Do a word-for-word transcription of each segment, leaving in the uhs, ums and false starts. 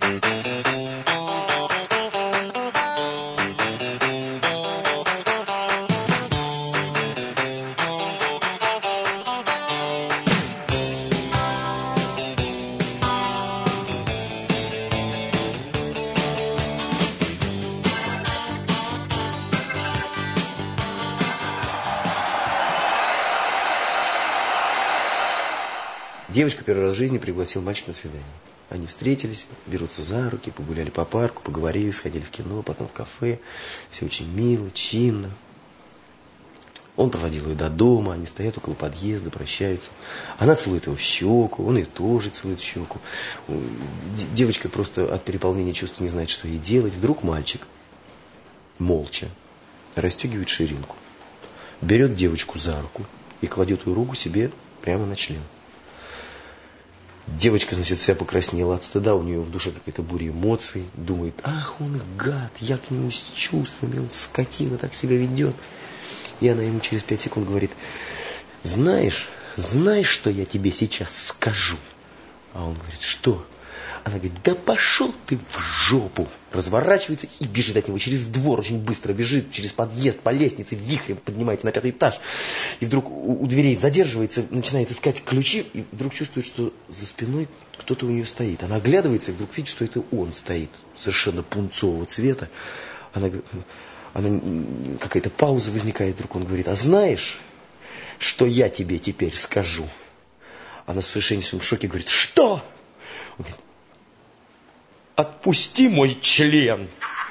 Девочку первый раз в жизни пригласил мальчик на свидание. Они встретились, берутся за руки, погуляли по парку, поговорили, сходили в кино, потом в кафе. Все очень мило, чинно. Он проводил ее до дома, они стоят около подъезда, прощаются. Она целует его в щеку, он ее тоже целует в щеку. Девочка просто от переполнения чувств не знает, что ей делать. Вдруг мальчик молча расстегивает ширинку, берет девочку за руку и кладет ее руку себе прямо на член. Девочка, значит, вся покраснела от стыда, у нее в душе какая-то буря эмоций. Думает, ах, он гад, я к нему с чувствами, он скотина, так себя ведет. И она ему через пять секунд говорит, знаешь, знаешь, что я тебе сейчас скажу? А он говорит, что? Она говорит, да пошел ты в жопу. Разворачивается и бежит от него через двор, очень быстро бежит, через подъезд, по лестнице, вихрем поднимается на пятый этаж. И вдруг у, у дверей задерживается, начинает искать ключи, и вдруг чувствует, что за спиной кто-то у нее стоит. Она оглядывается и вдруг видит, что это он стоит, совершенно пунцового цвета. Она, она, какая-то пауза возникает, вдруг он говорит, а знаешь, что я тебе теперь скажу? Она в совершеннейшем шоке говорит, что? Он говорит, отпусти мой член.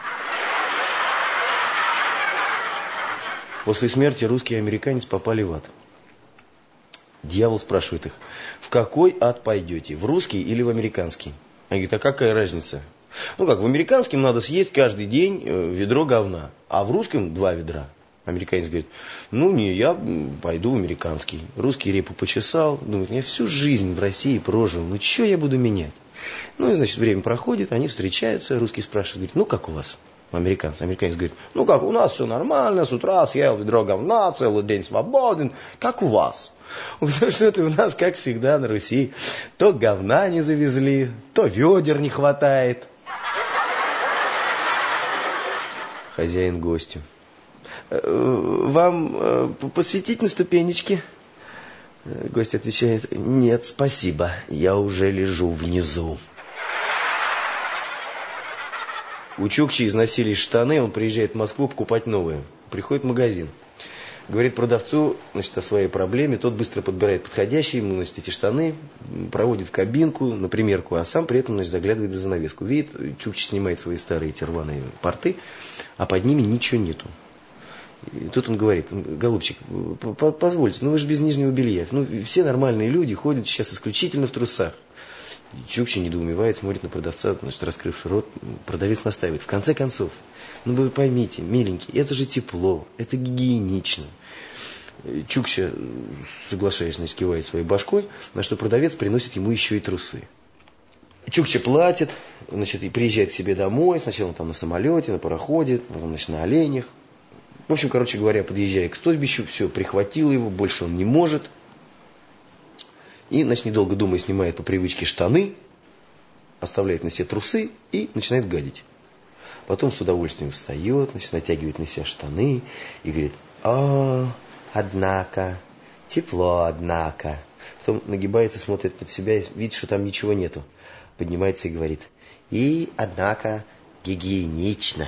После смерти русский и американец попали в ад. Дьявол спрашивает их, в какой ад пойдете, в русский или в американский? Они говорят, а какая разница? Ну как, в американском надо съесть каждый день ведро говна, а в русском два ведра. Американец говорит, ну не, я пойду в американский. Русский репу почесал, думает, я всю жизнь в России прожил, ну что я буду менять? Ну и, значит, время проходит, они встречаются, русский спрашивает, говорит, ну как у вас, американцы? Американец говорит, ну как, у нас все нормально, с утра съел ведро говна, целый день свободен, как у вас? Он говорит, что это у нас, как всегда, на Руси, то говна не завезли, то ведер не хватает. Хозяин гостю. Вам посветить на ступенечки? Гость отвечает, нет, спасибо, я уже лежу внизу. У Чукчи износились штаны, он приезжает в Москву покупать новые. Приходит в магазин. Говорит продавцу, значит, о своей проблеме, тот быстро подбирает подходящие ему, значит, эти штаны, проводит в кабинку на примерку, а сам при этом, значит, заглядывает за занавеску. Видит, Чукчи снимает свои старые эти рваные порты, а под ними ничего нету. И тут он говорит, голубчик, позвольте, ну вы же без нижнего белья. Ну, все нормальные люди ходят сейчас исключительно в трусах. Чукчи недоумевает, смотрит на продавца, значит, раскрывший рот. Продавец настаивает. В конце концов, ну вы поймите, миленький, это же тепло, это гигиенично. Чукча, соглашаясь, значит, кивает своей башкой, на что продавец приносит ему еще и трусы. Чукча платит, значит, и приезжает к себе домой. Сначала он там на самолете, на пароходе, потом, значит, на оленях. В общем, короче говоря, подъезжая к стойбищу, все, прихватило его, больше он не может. И, значит, недолго думая, снимает по привычке штаны, оставляет на себе трусы и начинает гадить. Потом с удовольствием встает, значит, натягивает на себя штаны и говорит, о, однако, тепло, однако. Потом нагибается, смотрит под себя и видит, что там ничего нету. Поднимается и говорит, и, однако, гигиенично.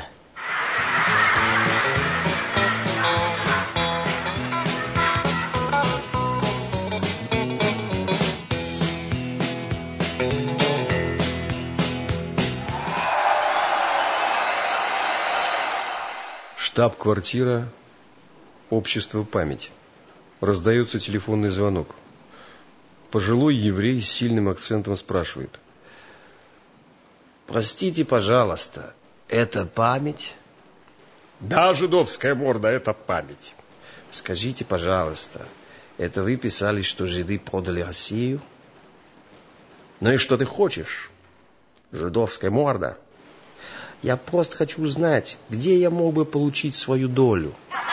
Штаб-квартира, общество «Память». Раздается телефонный звонок. Пожилой еврей с сильным акцентом спрашивает. Простите, пожалуйста, это «Память»? Да, жидовская морда, это «Память». Скажите, пожалуйста, это вы писали, что жиды продали Россию? Ну и что ты хочешь, жидовская морда? Я просто хочу узнать, где я мог бы получить свою долю.